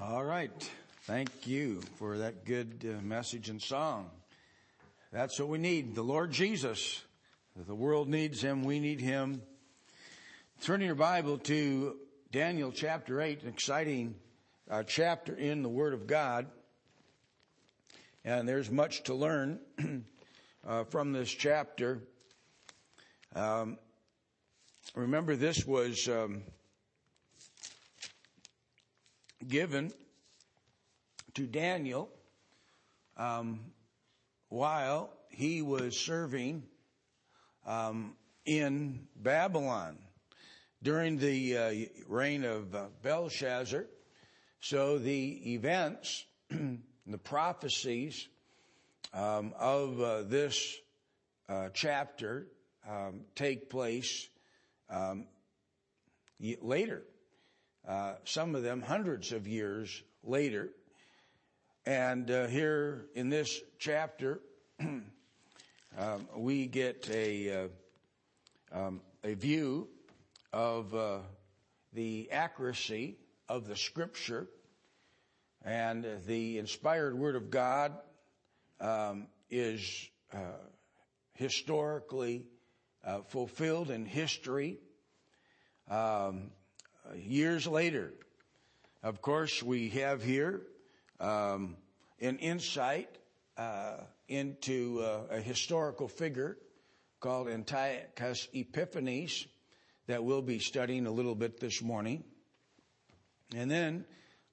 All right. Thank you for that good message and song. That's what we need. The Lord Jesus. The world needs him. We need him. Turning your Bible to Daniel chapter 8, an exciting chapter in the Word of God. And there's much to learn from this chapter. Remember, this was given to Daniel while he was serving in Babylon during the reign of Belshazzar. So the events, the prophecies of this chapter take place later. Some of them hundreds of years later. And here in this chapter, we get a view of the accuracy of the Scripture, and the inspired Word of God is historically fulfilled in history. Years later, of course, we have here an insight into a historical figure called Antiochus Epiphanes that we'll be studying a little bit this morning. And then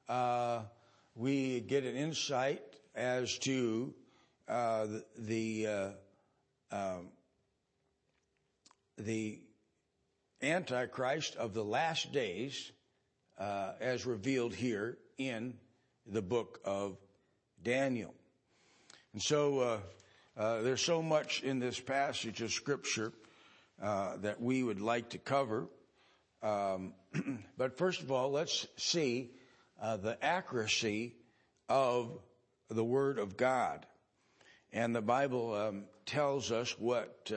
we get an insight as to the Antichrist of the last days as revealed here in the book of Daniel. And so there's so much in this passage of Scripture that we would like to cover. But first of all, let's see the accuracy of the Word of God. And the Bible tells us what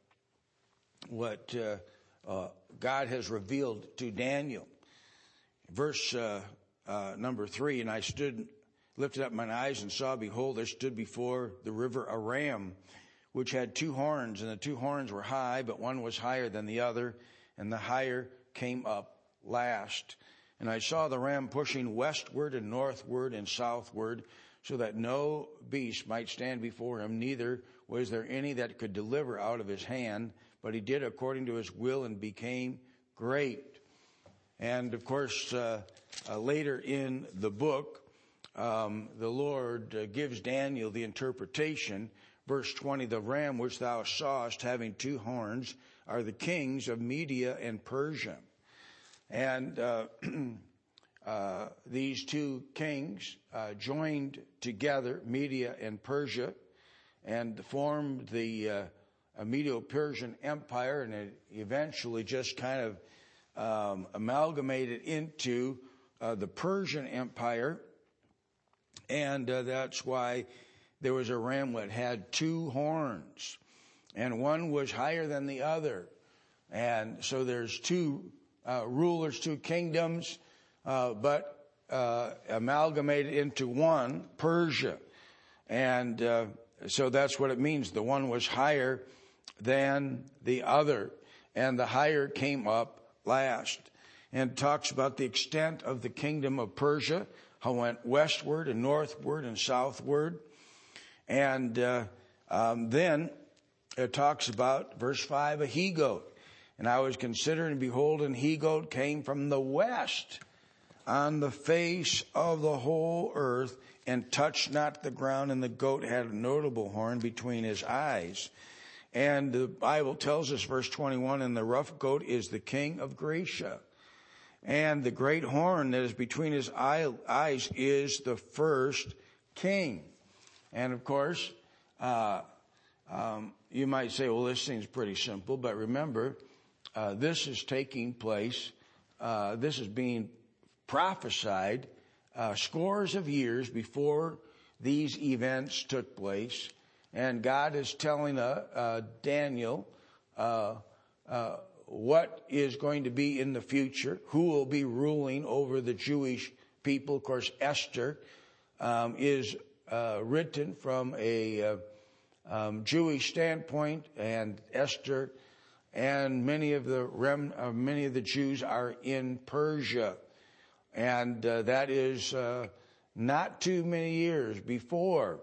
God has revealed to Daniel. Verse number 3, and I lifted up mine eyes and saw, behold, there stood before the river a ram, which had 2 horns, and the 2 horns were high, but one was higher than the other, and the higher came up last. And I saw the ram pushing westward and northward and southward, so that no beast might stand before him, neither was there any that could deliver out of his hand, but he did according to his will and became great. And of course, later in the book, the Lord gives Daniel the interpretation. Verse 20, the ram which thou sawest having 2 horns are the kings of Media and Persia. And these 2 kings joined together, Media and Persia, and formed the Medo-Persian Empire, and it eventually just kind of amalgamated into the Persian Empire. And that's why there was a ram that had 2 horns, and one was higher than the other. And so there's 2 rulers, 2 kingdoms, but amalgamated into one, Persia. And so that's what it means. The one was higher than the other, and the higher came up last. And talks about the extent of the kingdom of Persia, how it went westward and northward and southward. And then it talks about, verse 5, a he-goat. And I was considering, and behold, an he-goat came from the west on the face of the whole earth, and touched not the ground, and the goat had a notable horn between his eyes. And the Bible tells us, verse 21, and the rough goat is the king of Grecia. And the great horn that is between his eyes is the first king. And of course, you might say, well, this seems pretty simple. But remember, this is taking place. This is being prophesied scores of years before these events took place. And God is telling Daniel what is going to be in the future, who will be ruling over the Jewish people. Of course, Esther is written from a Jewish standpoint, and Esther and many of the Jews are in Persia, and that is not too many years before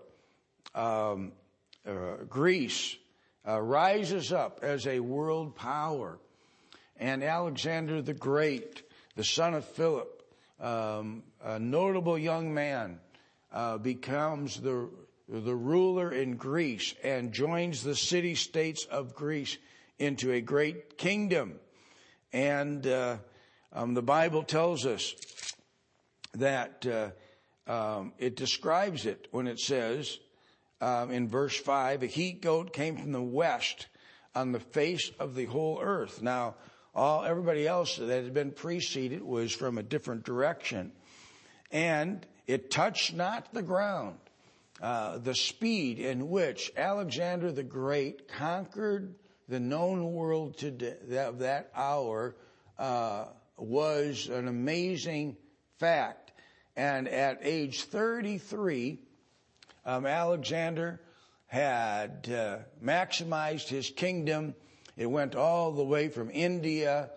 Greece rises up as a world power, and Alexander the Great, the son of Philip, a notable young man, becomes the ruler in Greece and joins the city-states of Greece into a great kingdom. And the Bible tells us that it describes it when it says in verse 5, a he-goat came from the west on the face of the whole earth. Now, everybody else that had been preceded was from a different direction. And it touched not the ground. The speed in which Alexander the Great conquered the known world of that hour was an amazing fact. And at age 33, Alexander had maximized his kingdom. It went all the way from India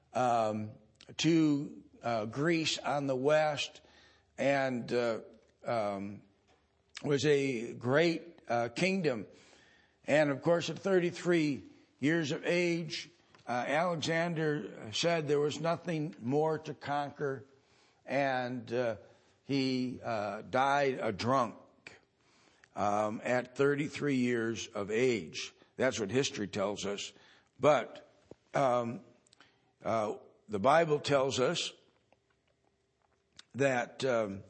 to Greece on the west, and was a great kingdom. And of course, at 33 years of age, Alexander said there was nothing more to conquer, and he died a drunk at 33 years of age. That's what history tells us. But the Bible tells us that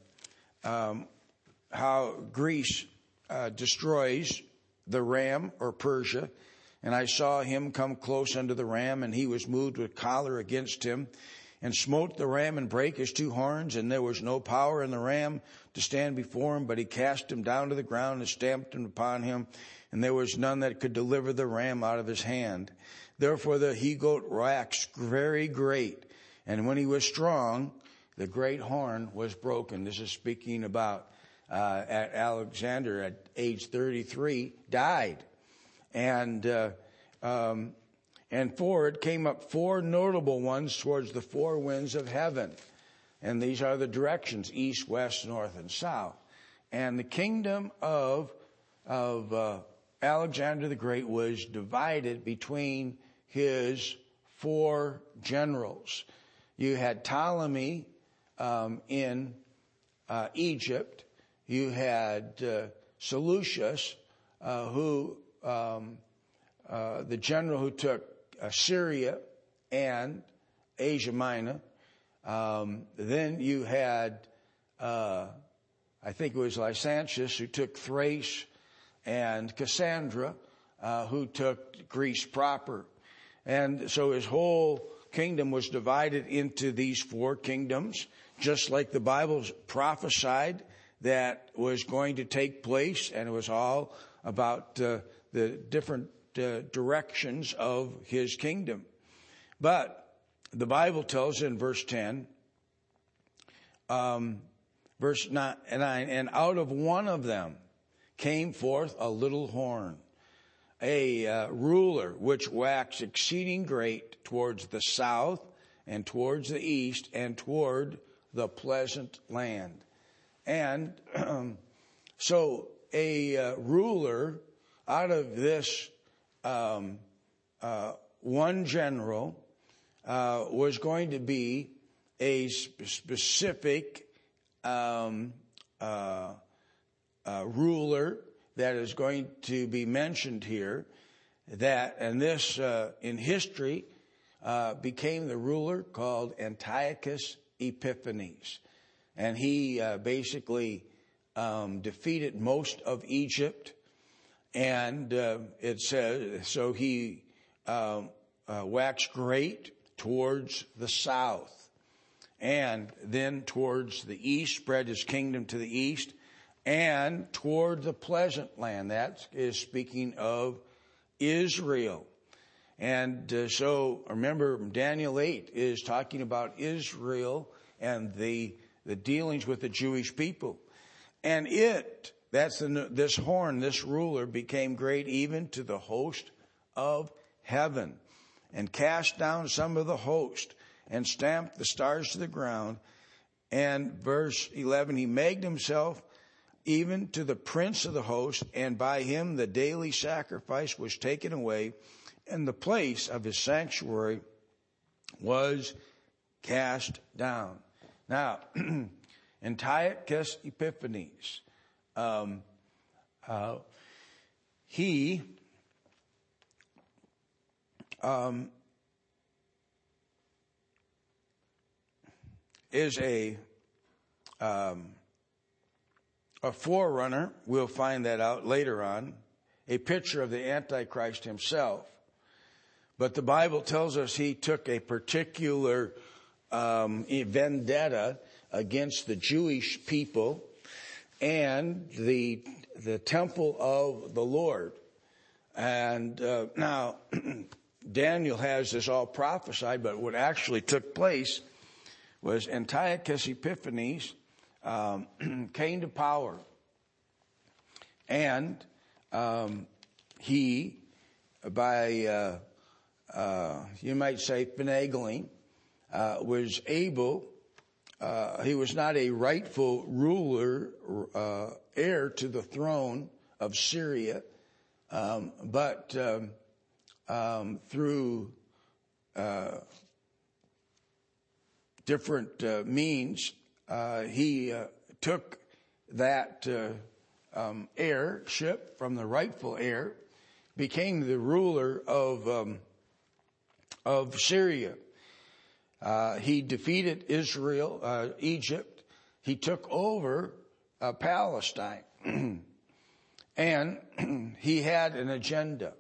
how Greece destroys the ram, or Persia. And I saw him come close unto the ram, and he was moved with choler against him, and smote the ram and brake his two horns, and there was no power in the ram to stand before him, but he cast him down to the ground and stamped him upon him, and there was none that could deliver the ram out of his hand. Therefore the he-goat waxed very great, and when he was strong, the great horn was broken. This is speaking about at Alexander at age 33 died. And forward came up four notable ones towards the four winds of heaven. And these are the directions, east, west, north, and south. And the kingdom of Alexander the Great was divided between his four generals. You had Ptolemy in Egypt. You had Seleucus, who the general who took Syria and Asia Minor. Then you had, I think it was Lysantius, who took Thrace, and Cassandra, who took Greece proper. And so his whole kingdom was divided into these four kingdoms, just like the Bible prophesied that was going to take place, and it was all about the different directions of his kingdom. But the Bible tells in verse 10, verse 9, and out of one of them came forth a little horn, a ruler which waxed exceeding great towards the south and towards the east and toward the pleasant land. And so a ruler out of this one general was going to be a specific ruler that is going to be mentioned here, and this in history became the ruler called Antiochus Epiphanes. And he basically defeated most of Egypt. And it says, so he waxed great towards the south, and then towards the east, spread his kingdom to the east, and toward the pleasant land. That is speaking of Israel. And so remember, Daniel 8 is talking about Israel and the the dealings with the Jewish people. And this horn, this ruler, became great even to the host of heaven, and cast down some of the host, and stamped the stars to the ground. And verse 11, he made himself even to the prince of the host, and by him the daily sacrifice was taken away, and the place of his sanctuary was cast down. Now, Antiochus Epiphanes, he is a forerunner. We'll find that out later on. A picture of the Antichrist himself. But the Bible tells us he took a particular vendetta against the Jewish people and the temple of the Lord. And now Daniel has this all prophesied, but what actually took place was Antiochus Epiphanes came to power, and he, by you might say finagling, was able. He was not a rightful ruler, heir to the throne of Syria, but through different means, he took that heirship from the rightful heir, became the ruler of Syria. He defeated Israel, Egypt. He took over Palestine, and he had an agenda.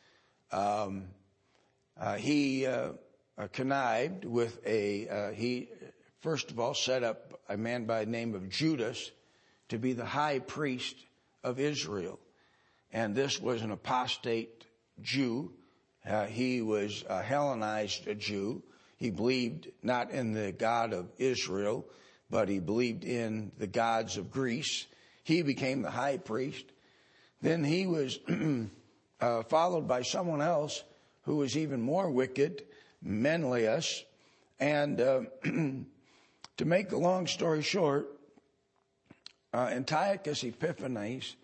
He connived with he first of all set up a man by the name of Judas to be the high priest of Israel. And this was an apostate Jew. He was a Hellenized Jew. He believed not in the God of Israel, but he believed in the gods of Greece. He became the high priest. Then he was followed by someone else who was even more wicked, Menelaus. And to make a long story short, Antiochus Epiphanes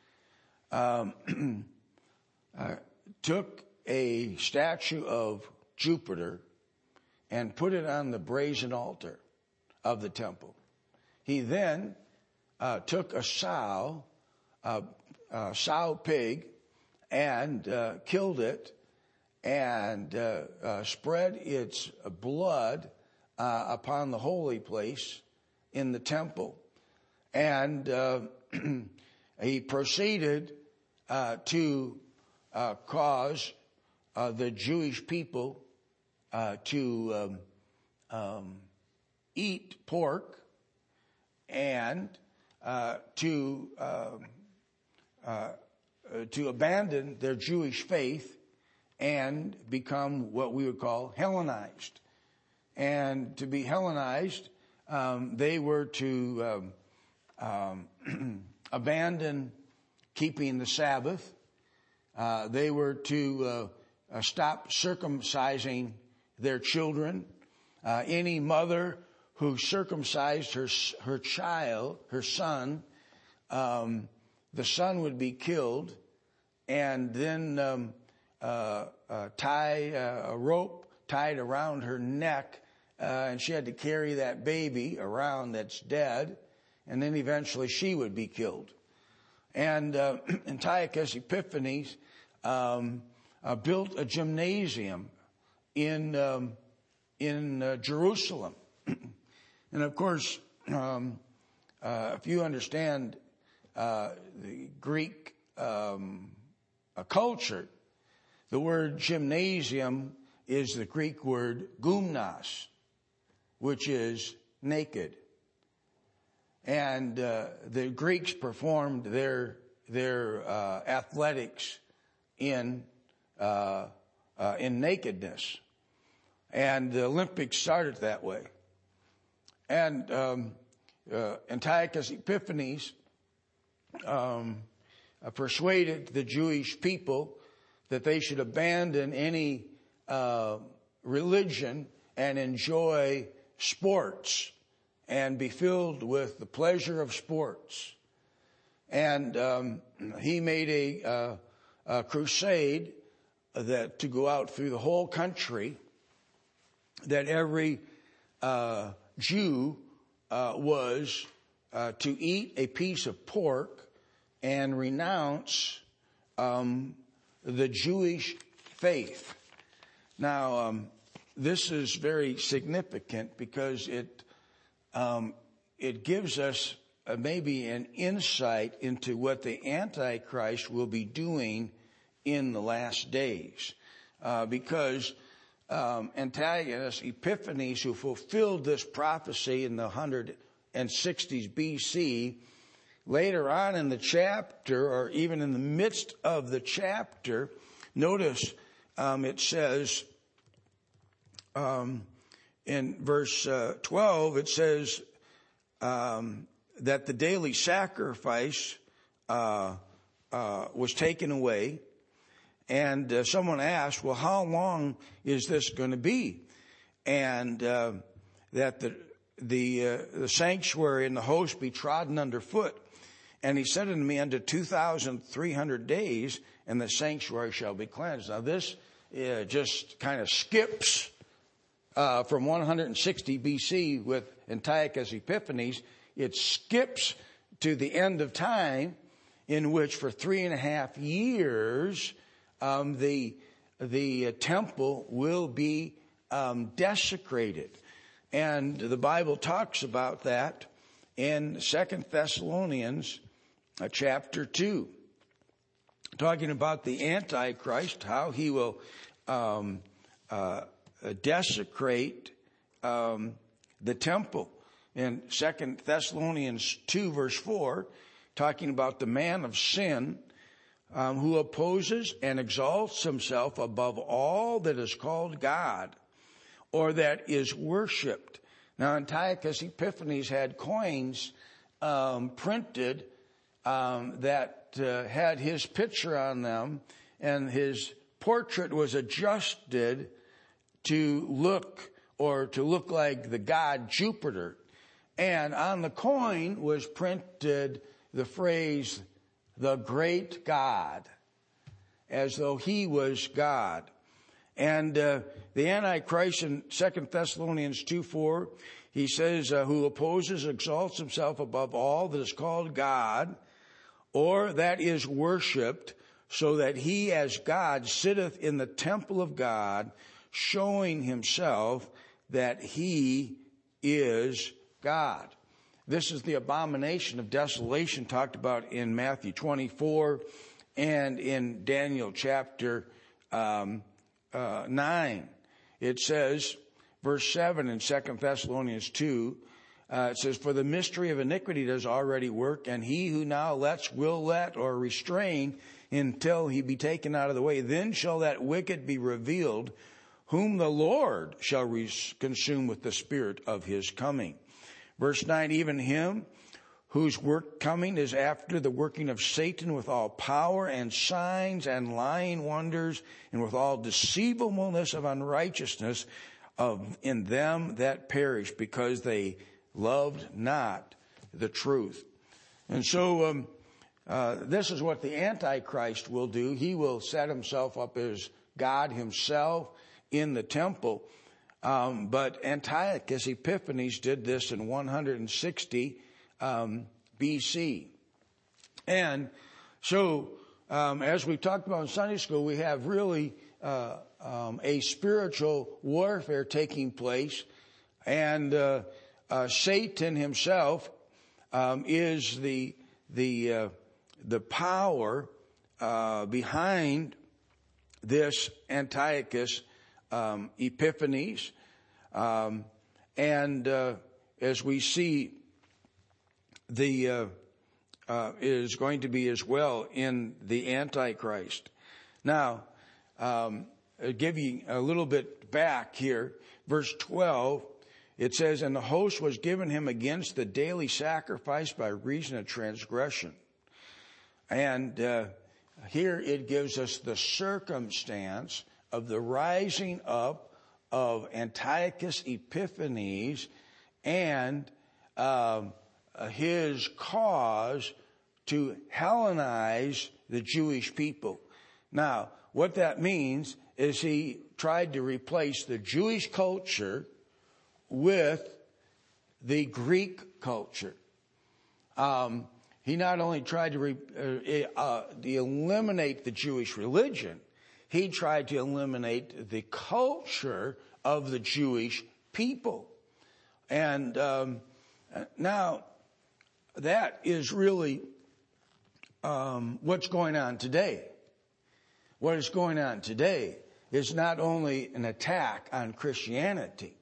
took a statue of Jupiter and put it on the brazen altar of the temple. He then took a sow pig, and killed it, and spread its blood upon the holy place in the temple. And he proceeded to cause the Jewish people to eat pork and to abandon their Jewish faith and become what we would call Hellenized. And to be Hellenized, they were to abandon keeping the Sabbath. They were to stop circumcising their children. Any mother who circumcised her child, her son, the son would be killed, and then tie a rope tied around her neck, and she had to carry that baby around that's dead, and then eventually she would be killed. And Antiochus Epiphanes built a gymnasium in Jerusalem. And of course, if you understand the Greek culture, the word gymnasium is the Greek word gymnos, which is naked. And the Greeks performed their athletics in nakedness, and the Olympics started that way. And Antiochus Epiphanes persuaded the Jewish people that they should abandon any religion and enjoy sports and be filled with the pleasure of sports. And he made a crusade that to go out through the whole country, that every Jew was to eat a piece of pork and renounce the Jewish faith. Now, this is very significant because it gives us maybe an insight into what the Antichrist will be doing in the last days. Because Antiochus Epiphanes, who fulfilled this prophecy in the 160s BC, later on in the chapter, or even in the midst of the chapter, notice it says in verse 12, it says that the daily sacrifice was taken away. And someone asked, well, how long is this going to be? And that the sanctuary and the host be trodden underfoot. And he said unto me, unto 2,300 days, and the sanctuary shall be cleansed. Now this just kind of skips from 160 BC with Antiochus Epiphanes. It skips to the end of time, in which for 3.5 years the temple will be desecrated. And the Bible talks about that in 2 Thessalonians chapter 2, talking about the Antichrist, how he will desecrate the temple. In 2 Thessalonians 2 verse 4, talking about the man of sin, who opposes and exalts himself above all that is called God, or that is worshipped. Now, Antiochus Epiphanes had coins printed that had his picture on them, and his portrait was adjusted to look like the god Jupiter. And on the coin was printed the phrase, the great God, as though he was God. And the Antichrist in 2 Thessalonians 2:4, he says, who opposes, exalts himself above all that is called God, or that is worshipped, so that he as God sitteth in the temple of God, showing himself that he is God. This is the abomination of desolation talked about in Matthew 24 and in Daniel chapter 9. It says, verse 7 in 2 Thessalonians 2, it says, for the mystery of iniquity does already work, and he who now lets will let or restrain until he be taken out of the way. Then shall that wicked be revealed, whom the Lord shall consume with the spirit of his coming. Verse 9, even him whose work coming is after the working of Satan with all power and signs and lying wonders, and with all deceivableness of unrighteousness in them that perish, because they loved not the truth. And so this is what the Antichrist will do. He will set himself up as God himself in the temple. But Antiochus Epiphanes did this in 160 BC. And so, as we talked about in Sunday school, we have really a spiritual warfare taking place. And Satan himself is the power behind this Antiochus Epiphanes, and as we see, the is going to be as well in the Antichrist. Now, I'll give you a little bit back here. Verse 12, it says, and the host was given him against the daily sacrifice by reason of transgression. And here it gives us the circumstance of the rising up of Antiochus Epiphanes and his cause to Hellenize the Jewish people. Now, what that means is he tried to replace the Jewish culture with the Greek culture. He not only tried to eliminate the Jewish religion, he tried to eliminate the culture of the Jewish people. And now that is really what's going on today. What is going on today is not only an attack on Christianity,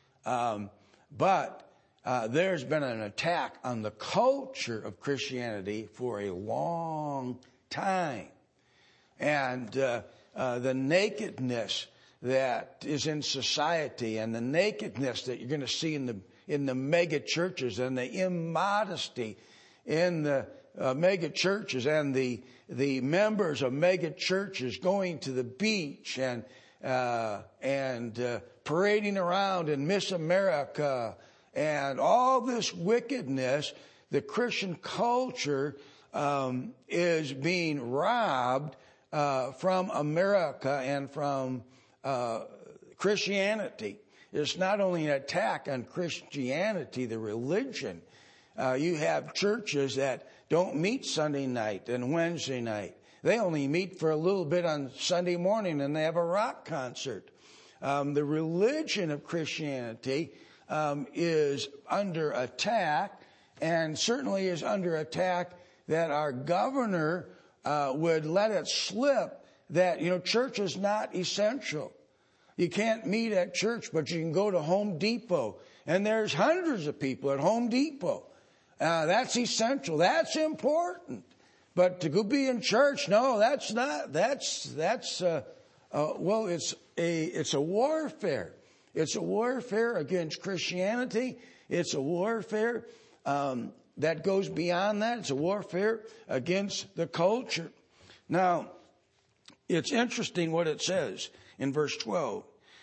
but there's been an attack on the culture of Christianity for a long time. And the nakedness that is in society and the nakedness that you're going to see in the mega churches and the immodesty in the mega churches and the members of mega churches going to the beach and parading around in Miss America and all this wickedness, the Christian culture is being robbed from America and from Christianity. It's not only an attack on Christianity, the religion. You have churches that don't meet Sunday night and Wednesday night. They only meet for a little bit on Sunday morning and they have a rock concert. The religion of Christianity is under attack, and certainly is under attack that our governor would let it slip that, church is not essential. You can't meet at church, but you can go to Home Depot. And there's hundreds of people at Home Depot. That's essential. That's important. But to go be in church, no, that's not. It's a warfare. It's a warfare against Christianity. It's a warfare that goes beyond that. It's a warfare against the culture. Now, it's interesting what it says in verse 12.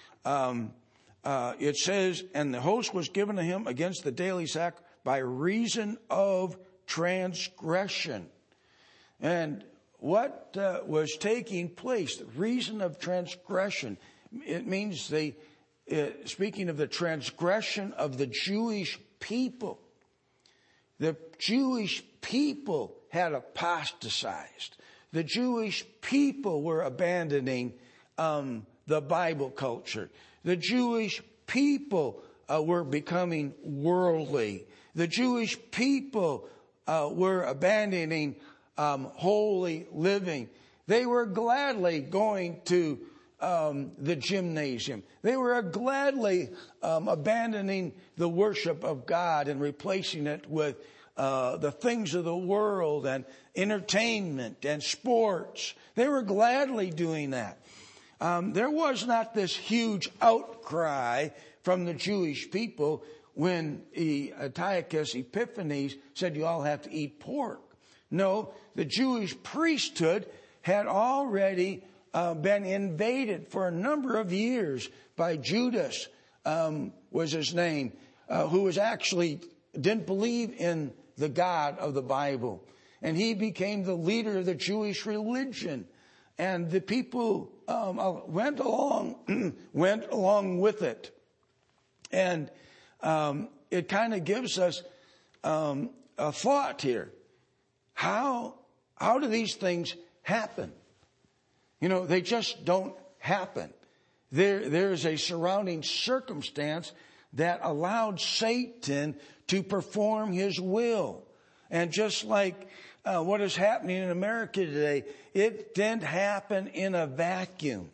It says, and the host was given to him against the daily sacrifice by reason of transgression. And what was taking place, the reason of transgression, it means speaking of the transgression of the Jewish people. The Jewish people had apostatized. The Jewish people were abandoning the Bible culture. The Jewish people were becoming worldly. The Jewish people were abandoning holy living. They were gladly going to the gymnasium. They were gladly abandoning the worship of God and replacing it with the things of the world and entertainment and sports. They were gladly doing that. There was not this huge outcry from the Jewish people when Antiochus Epiphanes said you all have to eat pork. No, the Jewish priesthood had already been invaded for a number of years by Judas, was his name, who was actually didn't believe in the God of the Bible. And he became the leader of the Jewish religion. And the people went along with it. And it kind of gives us a thought here. How do these things happen? They just don't happen. There's a surrounding circumstance that allowed Satan to perform his will. And just like what is happening in America today, it didn't happen in a vacuum.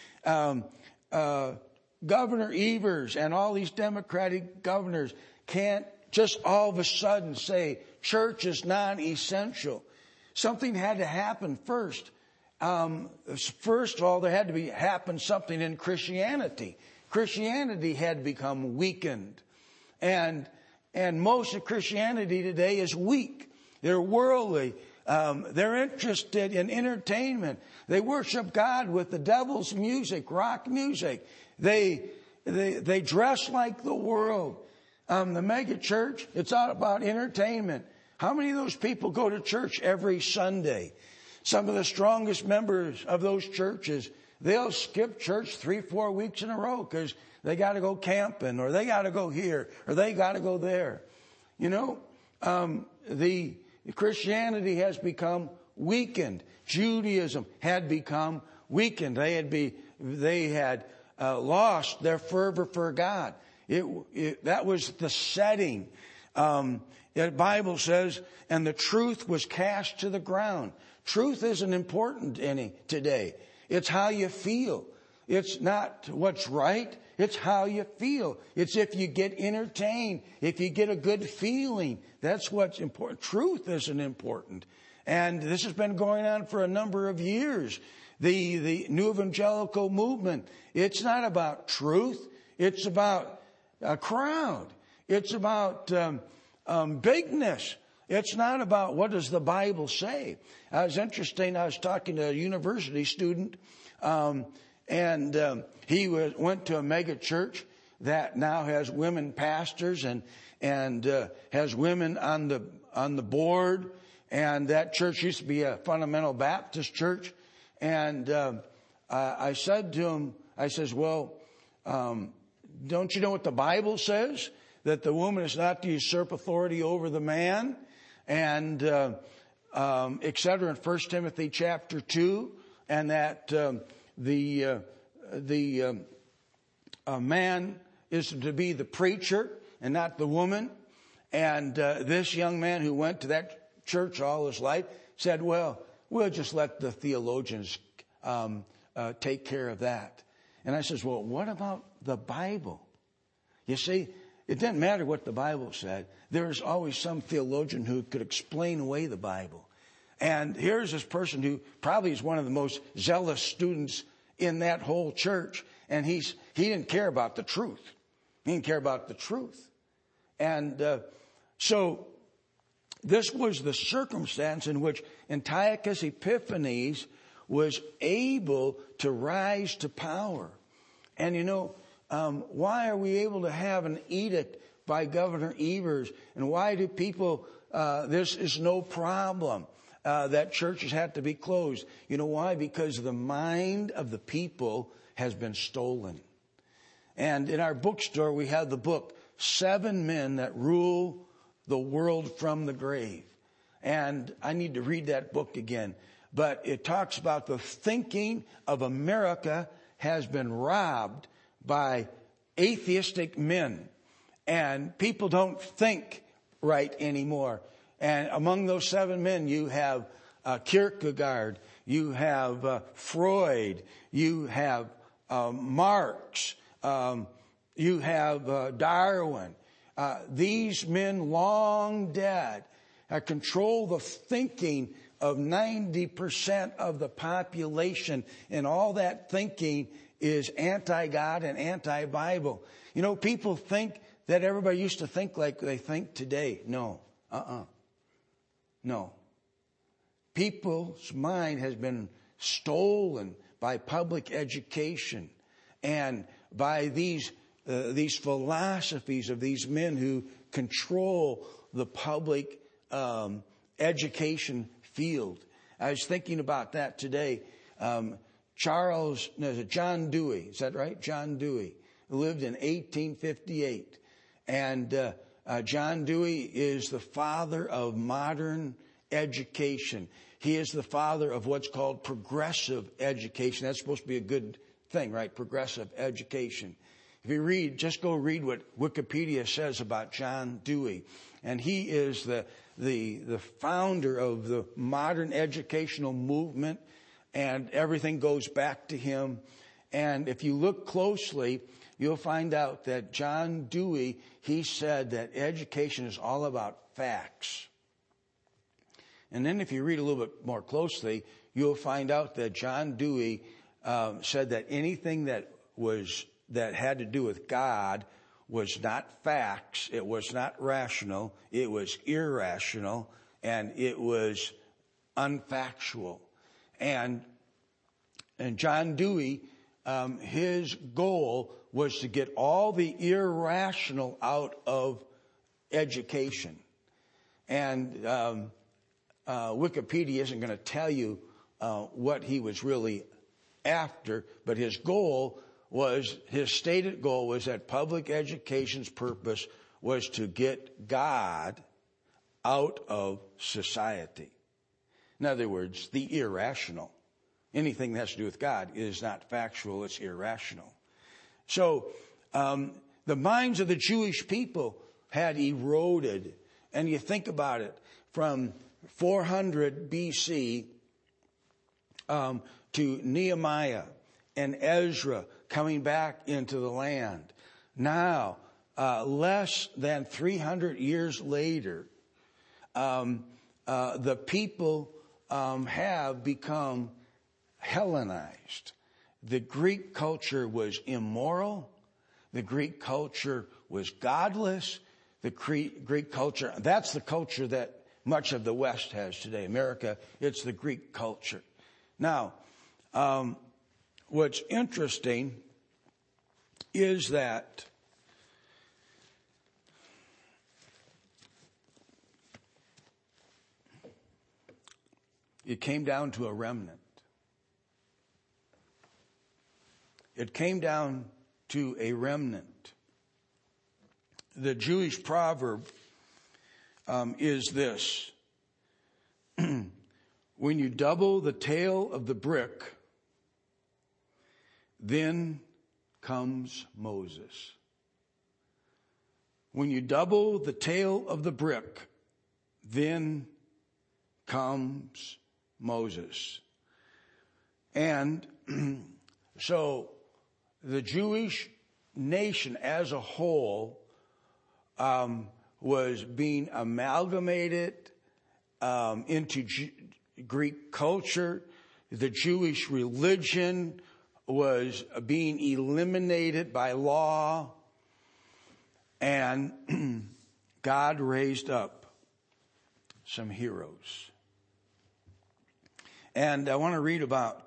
Governor Evers and all these Democratic governors can't just all of a sudden say church is non-essential. Something had to happen first. First of all, there had to happen something in Christianity. Christianity had become weakened. And most of Christianity today is weak. They're worldly. They're interested in entertainment. They worship God with the devil's music, rock music. They dress like the world. The mega church, it's all about entertainment. How many of those people go to church every Sunday? Some of the strongest members of those churches, they'll skip church 3-4 weeks in a row because they got to go camping, or they got to go here, or they got to go there. You know, the Christianity has become weakened. Judaism had become weakened. They had lost their fervor for God. That was the setting. The Bible says, and the truth was cast to the ground. Truth isn't important any today. It's how you feel. It's not what's right. It's how you feel. It's if you get entertained, if you get a good feeling. That's what's important. Truth isn't important. And this has been going on for a number of years. The New Evangelical movement, it's not about truth. It's about a crowd. It's about bigness. It's not about what does the Bible say. It was interesting. I was talking to a university student, and he went to a mega church that now has women pastors and has women on the board. And that church used to be a fundamental Baptist church. And I said to him, I says, well, don't you know what the Bible says? That the woman is not to usurp authority over the man, and et cetera, in 1 Timothy chapter 2, and that the man is to be the preacher and not the woman. And this young man who went to that church all his life said, well, we'll just let the theologians take care of that. And I says, well, what about the Bible? You see, it didn't matter what the Bible said. There's always some theologian who could explain away the Bible. And here's this person who probably is one of the most zealous students in that whole church. And he didn't care about the truth. He didn't care about the truth. And so this was the circumstance in which Antiochus Epiphanes was able to rise to power. And you know, why are we able to have an edict by Governor Evers? And why do people, this is no problem, that churches have to be closed? You know why? Because the mind of the people has been stolen. And in our bookstore, we have the book, 7 Men That Rule the World from the Grave. And I need to read that book again. But it talks about the thinking of America has been robbed by atheistic men. And people don't think right anymore. And among those 7 men, you have Kierkegaard, you have Freud, you have Marx, you have Darwin. These men, long dead, control the thinking of 90% of the population. And all that thinking is anti-God and anti-Bible. You know, people think that everybody used to think like they think today. No. No. People's mind has been stolen by public education and by these philosophies of these men who control the public education field. I was thinking about that today. John Dewey, is that right? John Dewey lived in 1858. And John Dewey is the father of modern education. He is the father of what's called progressive education. That's supposed to be a good thing, right? Progressive education. If you read, just go read what Wikipedia says about John Dewey. And he is the founder of the modern educational movement, and everything goes back to him. And if you look closely, you'll find out that John Dewey, he said that education is all about facts. And then if you read a little bit more closely, you'll find out that John Dewey said that anything that had to do with God was not facts, it was not rational, it was irrational, and it was unfactual. And John Dewey, his goal was to get all the irrational out of education. And Wikipedia isn't going to tell you what he was really after, but his stated goal was that public education's purpose was to get God out of society. In other words, the irrational. Anything that has to do with God is not factual, it's irrational. So the minds of the Jewish people had eroded. And you think about it, from 400 BC to Nehemiah and Ezra coming back into the land. Now, less than 300 years later, the people have become Hellenized. The Greek culture was immoral. The Greek culture was godless. The Greek culture, that's the culture that much of the West has today. America, it's the Greek culture. Now, what's interesting is that it came down to a remnant. It came down to a remnant. The Jewish proverb is this: when you double the tail of the brick, then comes Moses. When you double the tail of the brick, then comes Moses. And so the Jewish nation as a whole was being amalgamated into Greek culture. The Jewish religion was being eliminated by law. And God raised up some heroes. And I want to read about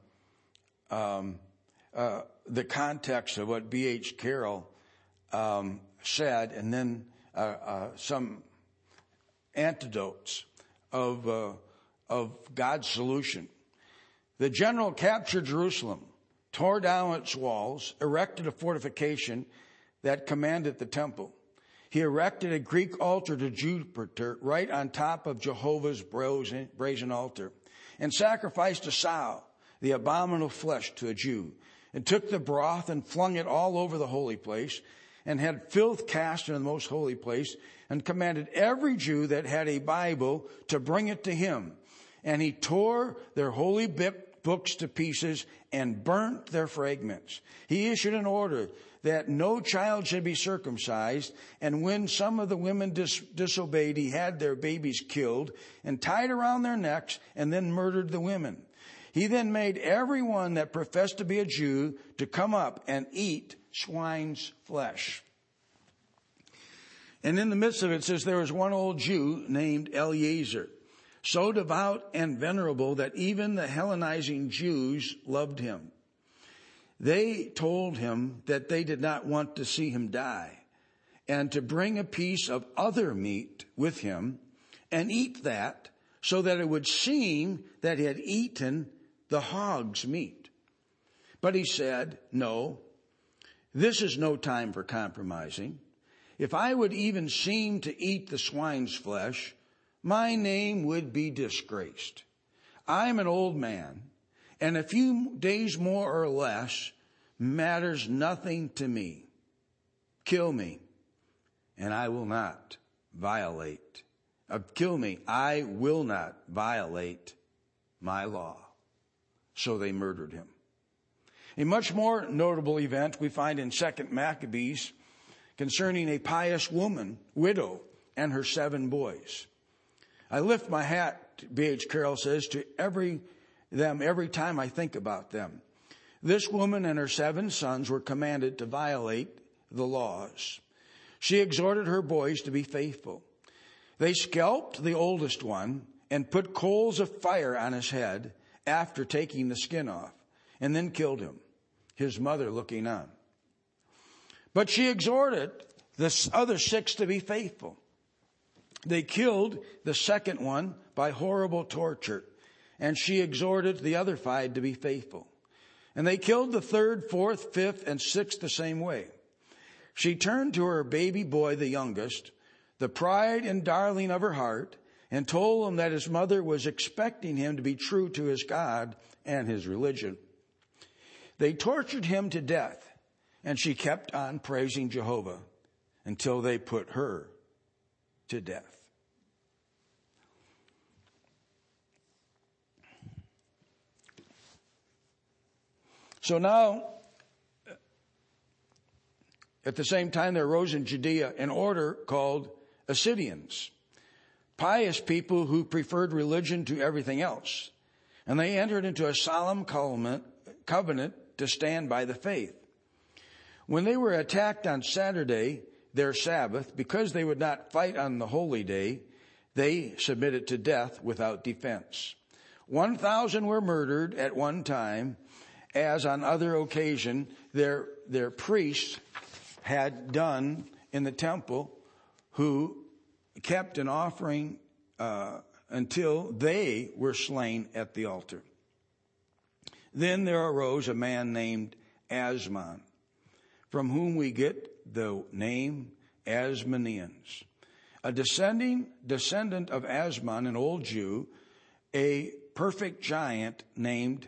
the context of what B.H. Carroll said, and then some antidotes of God's solution. The general captured Jerusalem, tore down its walls, erected a fortification that commanded the temple. He erected a Greek altar to Jupiter right on top of Jehovah's brazen altar, and sacrificed a sow, the abominable flesh, to a Jew, and took the broth and flung it all over the holy place, and had filth cast into the most holy place, and commanded every Jew that had a Bible to bring it to him. And he tore their holy books to pieces and burnt their fragments. He issued an order that no child should be circumcised, and when some of the women disobeyed, he had their babies killed and tied around their necks, and then murdered the women. He then made everyone that professed to be a Jew to come up and eat swine's flesh. And in the midst of it, says there was one old Jew named Eleazar, so devout and venerable that even the Hellenizing Jews loved him. They told him that they did not want to see him die, and to bring a piece of other meat with him and eat that, so that it would seem that he had eaten the hog's meat. But he said, no, this is no time for compromising. If I would even seem to eat the swine's flesh, my name would be disgraced. I'm an old man, and a few days more or less matters nothing to me. Kill me, and I will not violate. Kill me, I will not violate my law. So they murdered him. A much more notable event we find in 2 Maccabees concerning a pious widow, and her 7 boys. I lift my hat, B.H. Carroll says, to every time I think about them. This woman and her 7 sons were commanded to violate the laws. She exhorted her boys to be faithful. They scalped the oldest one and put coals of fire on his head after taking the skin off, and then killed him, his mother looking on. But she exhorted the other 6 to be faithful. They killed the second one by horrible torture, and she exhorted the other 5 to be faithful. And they killed the 3rd, 4th, 5th, and 6th the same way. She turned to her baby boy, the youngest, the pride and darling of her heart, and told him that his mother was expecting him to be true to his God and his religion. They tortured him to death, and she kept on praising Jehovah until they put her to death. So now, at the same time, there arose in Judea an order called Assyrians, pious people who preferred religion to everything else. And they entered into a solemn covenant to stand by the faith. When they were attacked on Saturday, their Sabbath, because they would not fight on the holy day, they submitted to death without defense. 1,000 were murdered at one time, as on other occasion their priests had done in the temple, who kept an offering until they were slain at the altar. Then there arose a man named Asmon, from whom we get the name Asmoneans, a descendant of Asmon, an old Jew, a perfect giant named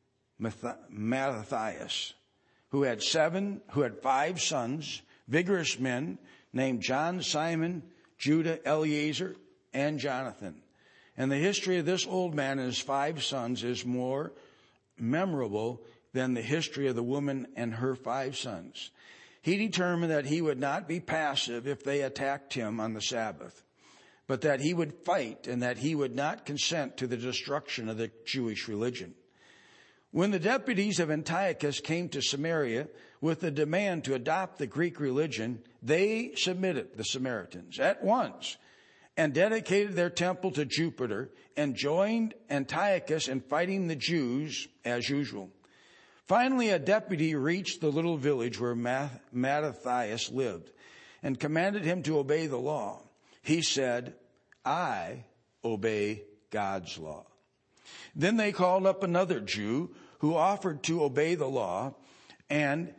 Mattathias, who had 5 sons, vigorous men named John, Simon, Judah, Eleazar, and Jonathan. And the history of this old man and his 5 sons is more memorable than the history of the woman and her 5 sons. He determined that he would not be passive if they attacked him on the Sabbath, but that he would fight and that he would not consent to the destruction of the Jewish religion. When the deputies of Antiochus came to Samaria with the demand to adopt the Greek religion, they submitted, the Samaritans, at once, and dedicated their temple to Jupiter and joined Antiochus in fighting the Jews as usual. Finally, a deputy reached the little village where Mattathias lived and commanded him to obey the law. He said, "I obey God's law." Then they called up another Jew who offered to obey the law, and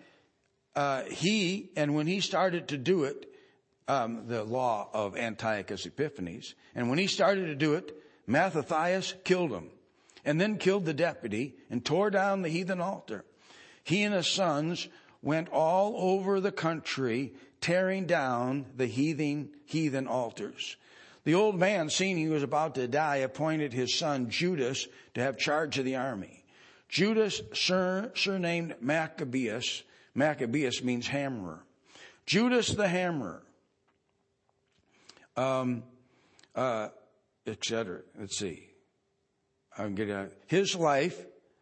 when he started to do it, the law of Antiochus Epiphanes, and when he started to do it, Mattathias killed him, and then killed the deputy and tore down the heathen altar. He and his sons went all over the country, tearing down the heathen altars. The old man, seeing he was about to die, appointed his son Judas to have charge of the army. Judas, surnamed Maccabeus means hammerer. Judas the hammerer, etc. Let's see. I'm getting his life,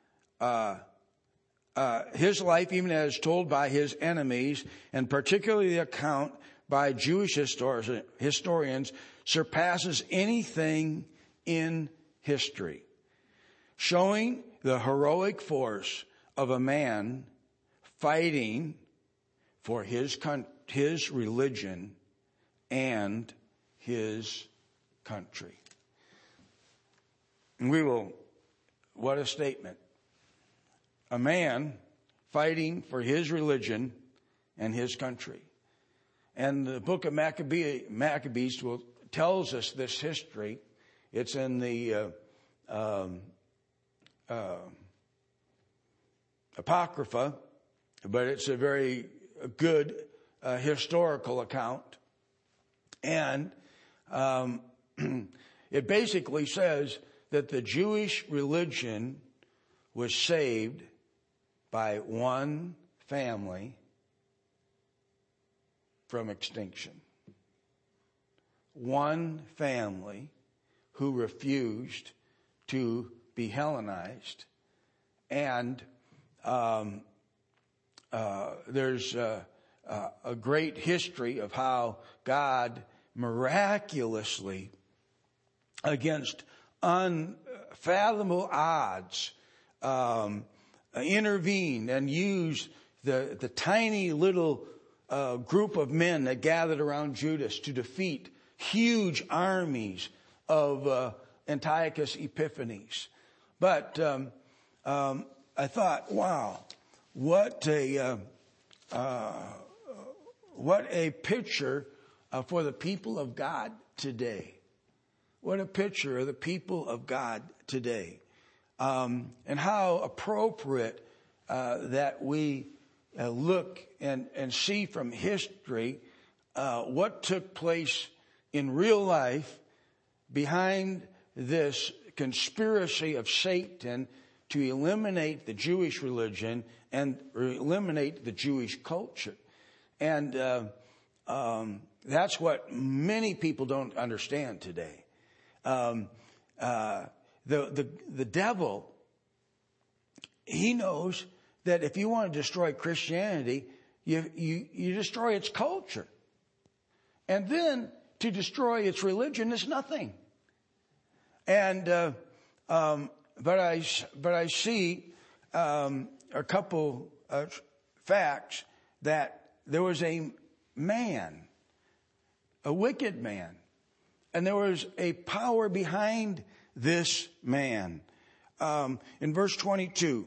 even as told by his enemies, and particularly the account by Jewish historians, surpasses anything in history, showing the heroic force of a man fighting for his religion and his country. And what a statement. A man fighting for his religion and his country. And the book of Maccabees tells us this history. It's in the Apocrypha, but it's a very good historical account. And it basically says that the Jewish religion was saved by one family from extinction. One family who refused to be Hellenized. And there's a great history of how God miraculously, against unfathomable odds, intervened and used the tiny little group of men that gathered around Judas to defeat huge armies of Antiochus Epiphanes. But I thought, wow, what a picture for the people of God today. What a picture of the people of God today. And how appropriate that we look and see from history what took place in real life behind this conspiracy of Satan to eliminate the Jewish religion and eliminate the Jewish culture. And that's what many people don't understand today. The devil, he knows that if you want to destroy Christianity, you destroy its culture. And then to destroy its religion is nothing. And but I see a couple of facts that there was a man, a wicked man, and there was a power behind this man. In verse 22,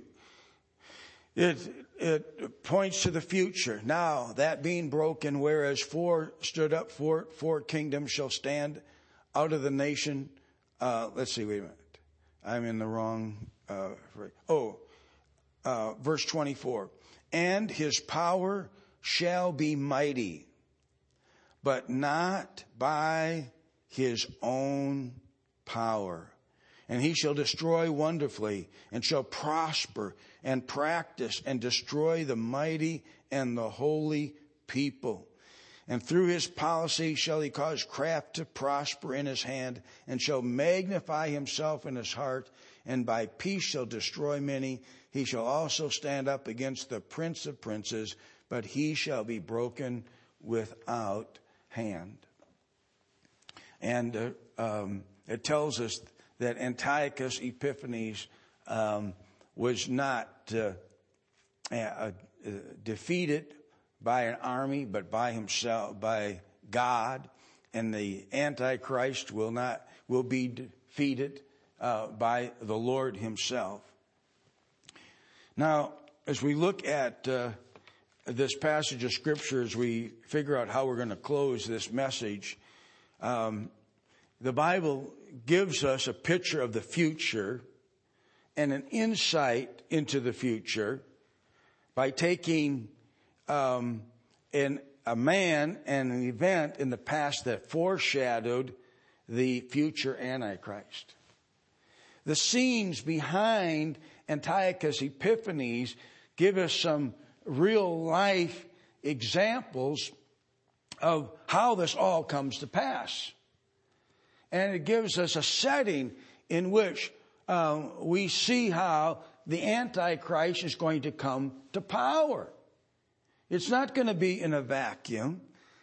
it points to the future. Now that being broken, whereas four stood up, four kingdoms shall stand out of the nation. Let's see, wait a minute. I'm in the wrong. Verse 24. And his power shall be mighty, but not by his own power. And he shall destroy wonderfully, and shall prosper and practice and destroy the mighty and the holy people. And through his policy shall he cause craft to prosper in his hand, and shall magnify himself in his heart, and by peace shall destroy many. He shall also stand up against the prince of princes, but he shall be broken without hand. And it tells us that Antiochus Epiphanes was not defeated by an army, but by himself, by God. And the Antichrist will be defeated by the Lord himself. Now, as we look at this passage of Scripture, as we figure out how we're going to close this message, the Bible gives us a picture of the future and an insight into the future by taking a man and an event in the past that foreshadowed the future Antichrist. The scenes behind Antiochus Epiphanes give us some real life examples of how this all comes to pass. And it gives us a setting in which we see how the Antichrist is going to come to power. It's not going to be in a vacuum.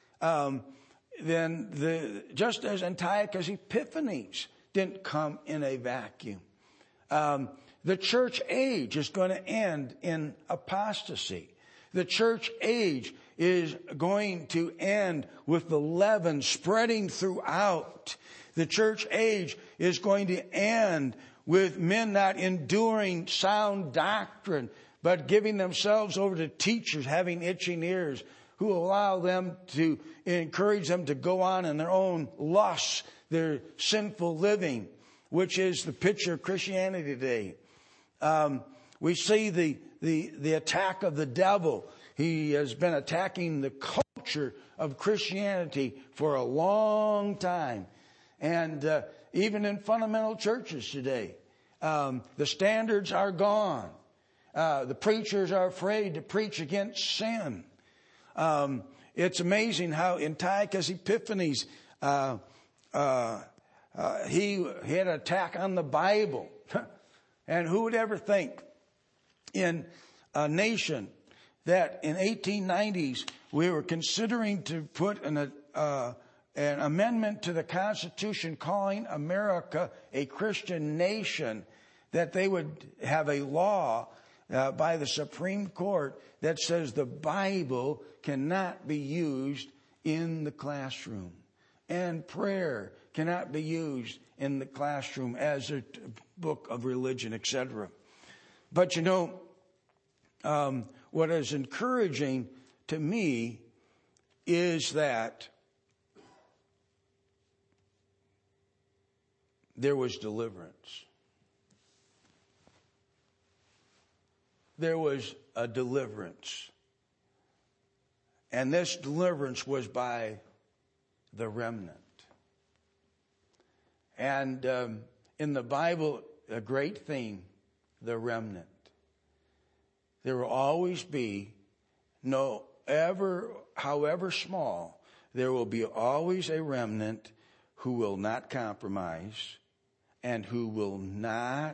Just as Antiochus Epiphanes didn't come in a vacuum. The church age is going to end in apostasy. The church age is going to end with the leaven spreading throughout. The church age is going to end with men not enduring sound doctrine, but giving themselves over to teachers having itching ears who allow them to encourage them to go on in their own lusts, their sinful living, which is the picture of Christianity today. We see the attack of the devil. He has been attacking the culture of Christianity for a long time. And even in fundamental churches today, the standards are gone. The preachers are afraid to preach against sin. It's amazing how Antiochus Epiphanes, he had an attack on the Bible. And who would ever think in a nation that in 1890s we were considering to put an amendment to the Constitution calling America a Christian nation, that they would have a law by the Supreme Court that says the Bible cannot be used in the classroom, and prayer cannot be used in the classroom as a book of religion, etc. But you know, what is encouraging to me is that there was deliverance. There was a deliverance. And this deliverance was by the remnant. And in the Bible, a great theme, the remnant. There will always be, however small, there will be always a remnant who will not compromise and who will not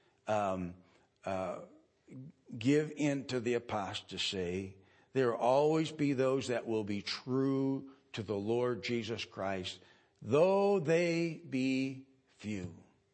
give in to the apostasy. There will always be those that will be true to the Lord Jesus Christ, though they be few.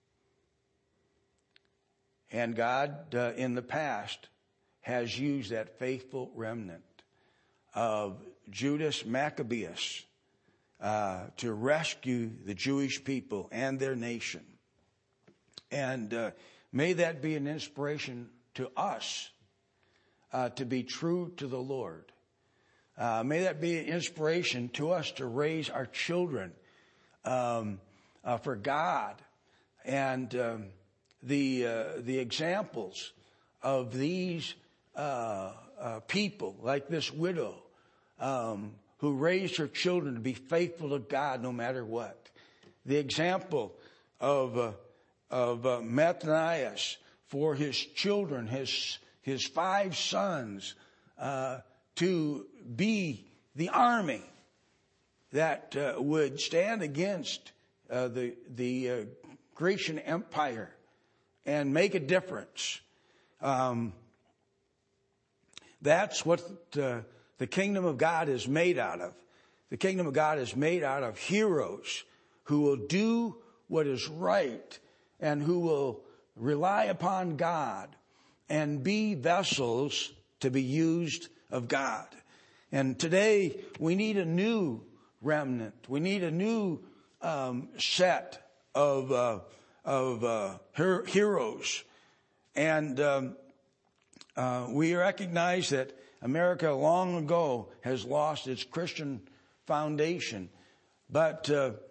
And God, in the past, has used that faithful remnant of Judas Maccabeus to rescue the Jewish people and their nation. And may that be an inspiration to us to be true to the Lord. May that be an inspiration to us to raise our children for God. And the examples of these people, like this widow who raised her children to be faithful to God no matter what. The example of Matthias for his children, his 5 sons, to be the army that would stand against the Grecian Empire and make a difference. That's what the kingdom of God is made out of. The kingdom of God is made out of heroes who will do what is right and who will rely upon God and be vessels to be used of God. And today we need a new remnant. We need a new set of heroes. And we recognize that America long ago has lost its Christian foundation. But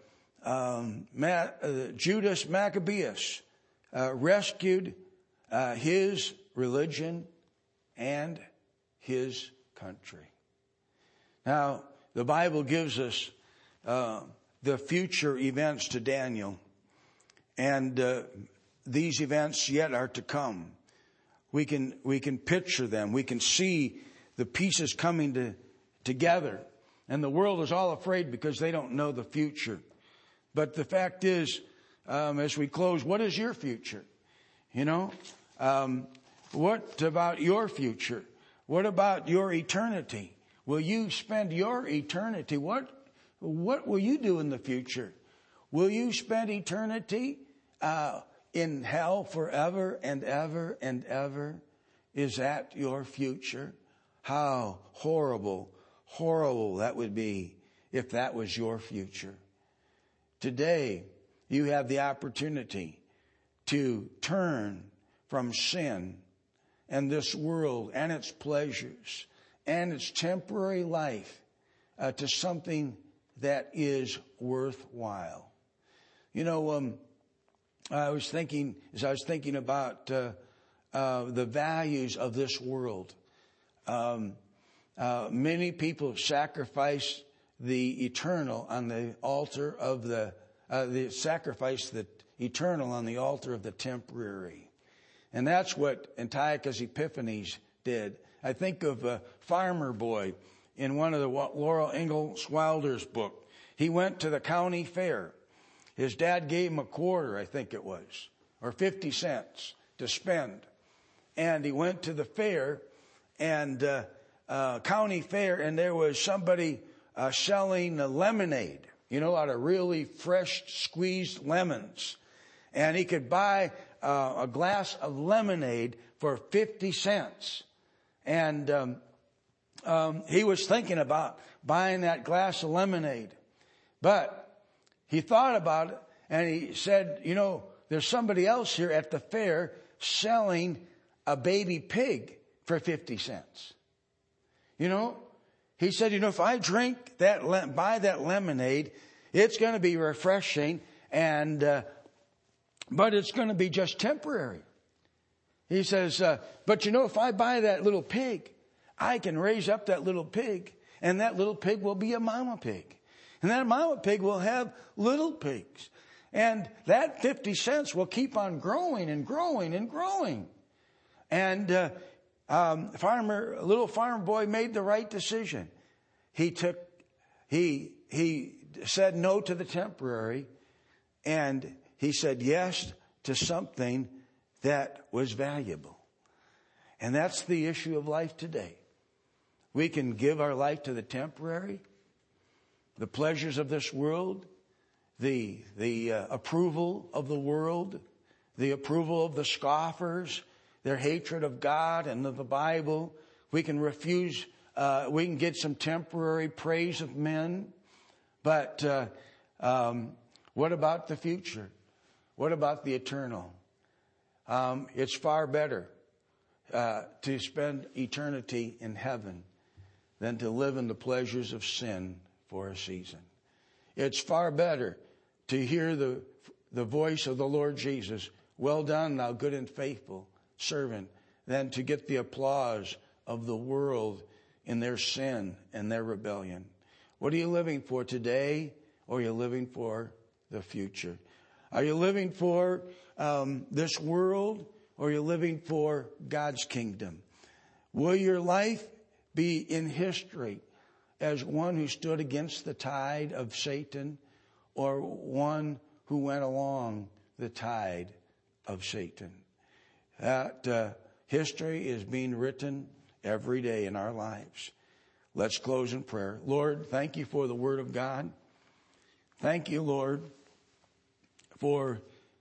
Judas Maccabeus rescued his religion and his country. Now, the Bible gives us the future events to Daniel. And these events yet are to come. We can picture them. We can see the pieces coming together. And the world is all afraid because they don't know the future. But the fact is, as we close, what is your future? You know, what about your future? What about your eternity? Will you spend your eternity? What will you do in the future? Will you spend eternity in hell forever and ever and ever? Is that your future? How horrible that would be if that was your future. Today, you have the opportunity to turn from sin and this world and its pleasures and its temporary life to something that is worthwhile. You know, I was thinking about the values of this world. Many people have sacrificed the eternal on the altar of sacrifice the eternal on the altar of the temporary. And that's what Antiochus Epiphanes did. I think of a farmer boy in one of the Laurel Ingalls Wilder's book. He went to the county fair. His dad gave him a quarter, I think it was, or 50 cents to spend. And he went to the fair, and county fair, and there was somebody selling lemonade, out of really fresh squeezed lemons. And he could buy a glass of lemonade for 50 cents. And he was thinking about buying that glass of lemonade. But he thought about it, and he said, there's somebody else here at the fair selling a baby pig for 50 cents. He said, if I drink that, buy that lemonade, it's going to be refreshing, but it's going to be just temporary. He says, but if I buy that little pig, I can raise up that little pig, and that little pig will be a mama pig. And that mama pig will have little pigs. And that 50 cents will keep on growing and growing and growing. And a little farmer boy made the right decision. He said no to the temporary, and he said yes to something that was valuable. And that's the issue of life today. We can give our life to the temporary, the pleasures of this world, the approval of the world, the approval of the scoffers, their hatred of God and of the Bible. We can refuse, we can get some temporary praise of men. But what about the future? What about the eternal? It's far better to spend eternity in heaven than to live in the pleasures of sin for a season. It's far better to hear the voice of the Lord Jesus, well done, thou good and faithful servant, than to get the applause of the world in their sin and their rebellion. What are you living for today, or are you living for the future? Are you living for this world, or are you living for God's kingdom? Will your life be in history as one who stood against the tide of Satan, or one who went along the tide of Satan? That history is being written every day in our lives. Let's close in prayer. Lord, thank you for the Word of God. Thank you, Lord, for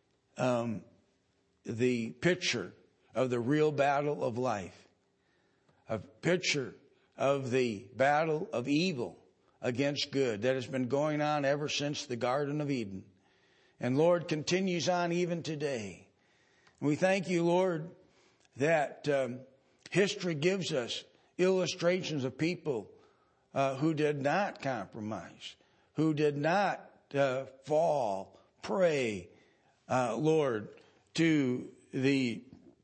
the picture of the real battle of life, a picture of the battle of evil against good that has been going on ever since the Garden of Eden. And Lord, continues on even today. We thank you, Lord, that history gives us illustrations of people who did not compromise, who did not fall prey, Lord, to the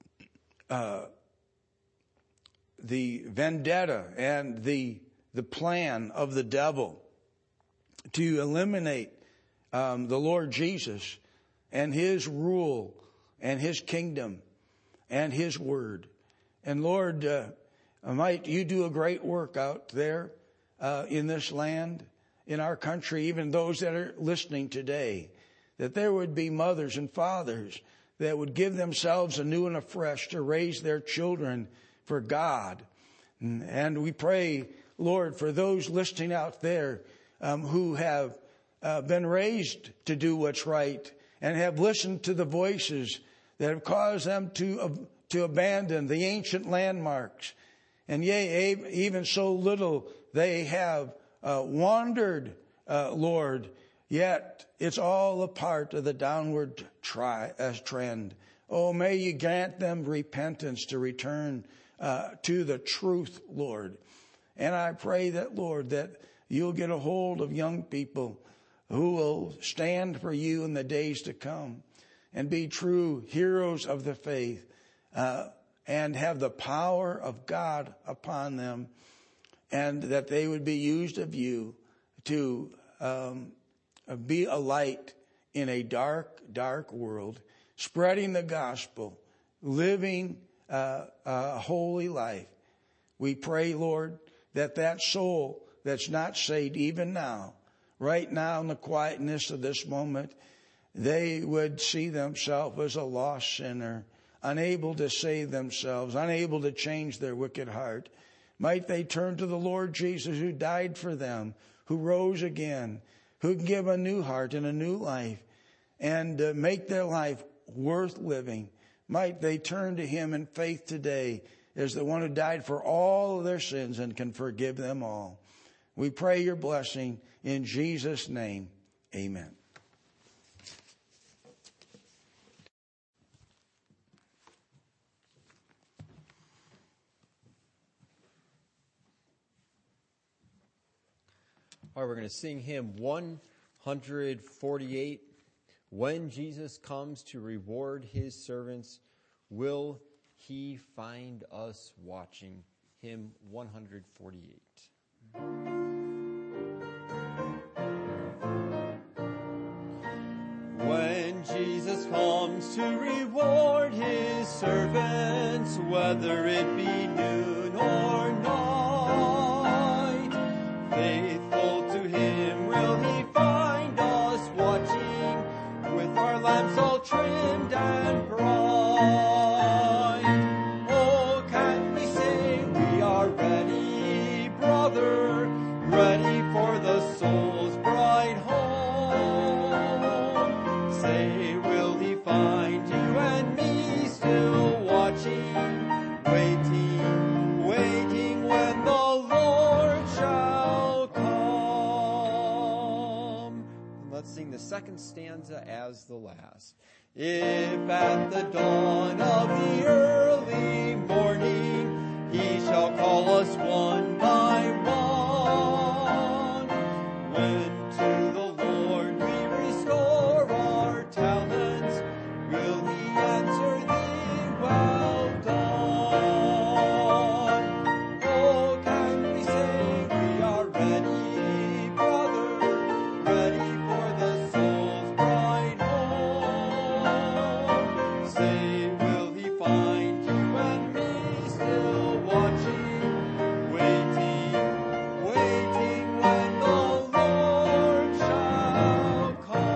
vendetta and the plan of the devil to eliminate the Lord Jesus and his rule and his kingdom and his word. And Lord, might you do a great work out there in this land, in our country, even those that are listening today, that there would be mothers and fathers that would give themselves anew and afresh to raise their children for God. And we pray, Lord, for those listening out there who have been raised to do what's right and have listened to the voices that have caused them to abandon the ancient landmarks. And yea, even so little they have wandered, Lord, yet it's all a part of the downward trend. Oh, may you grant them repentance to return to the truth, Lord. And I pray that, Lord, that you'll get a hold of young people who will stand for you in the days to come and be true heroes of the faith and have the power of God upon them, and that they would be used of you to be a light in a dark, dark world, spreading the gospel, living a holy life. We pray, Lord, that soul that's not saved even now, right now in the quietness of this moment, they would see themselves as a lost sinner, unable to save themselves, unable to change their wicked heart. Might they turn to the Lord Jesus, who died for them, who rose again, who can give a new heart and a new life, and make their life worth living. Might they turn to him in faith today as the one who died for all of their sins and can forgive them all. We pray your blessing in Jesus' name. Amen. All right, we're going to sing hymn 148. When Jesus comes to reward his servants, will he find us watching? Hymn 148. When Jesus comes to reward his servants, whether it be noon or night, faithful to him will he find us watching, with our lamps all trimmed and bright. Oh, can we say we are ready, brother, ready for the soul's bright home? Say, will he find you and me still watching, waiting when the Lord shall come? And let's sing the second stanza as the last. If at the dawn of the early morning he shall call us one by one, when to the Lord we restore our talents, will he answer thee, well done? Oh, can we say we are ready, brother, ready for the soul's bright home? Say, will he find you and me still watching, waiting when the Lord shall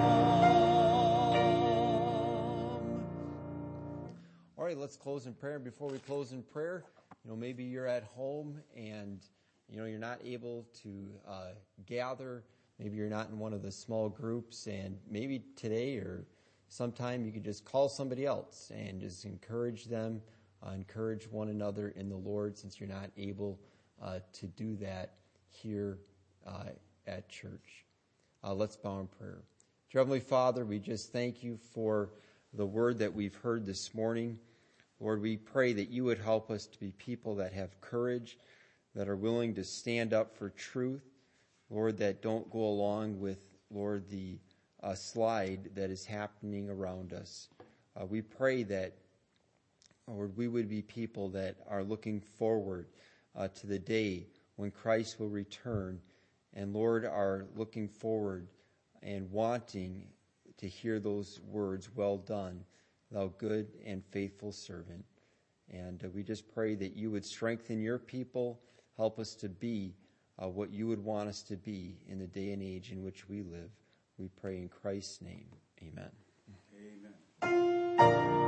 come? All right, let's close in prayer. Before we close in prayer, maybe you're at home and you're not able to gather. Maybe you're not in one of the small groups, and maybe today or sometime you could just call somebody else and just encourage them, encourage one another in the Lord, since you're not able to do that here at church. Let's bow in prayer. Dear Heavenly Father, we just thank you for the word that we've heard this morning. Lord, we pray that you would help us to be people that have courage, that are willing to stand up for truth, Lord, that don't go along with, Lord, the slide that is happening around us. We pray that, Lord, we would be people that are looking forward to the day when Christ will return, and, Lord, are looking forward and wanting to hear those words, well done, thou good and faithful servant. And we just pray that you would strengthen your people, help us to be what you would want us to be in the day and age in which we live. We pray in Christ's name. Amen. Amen.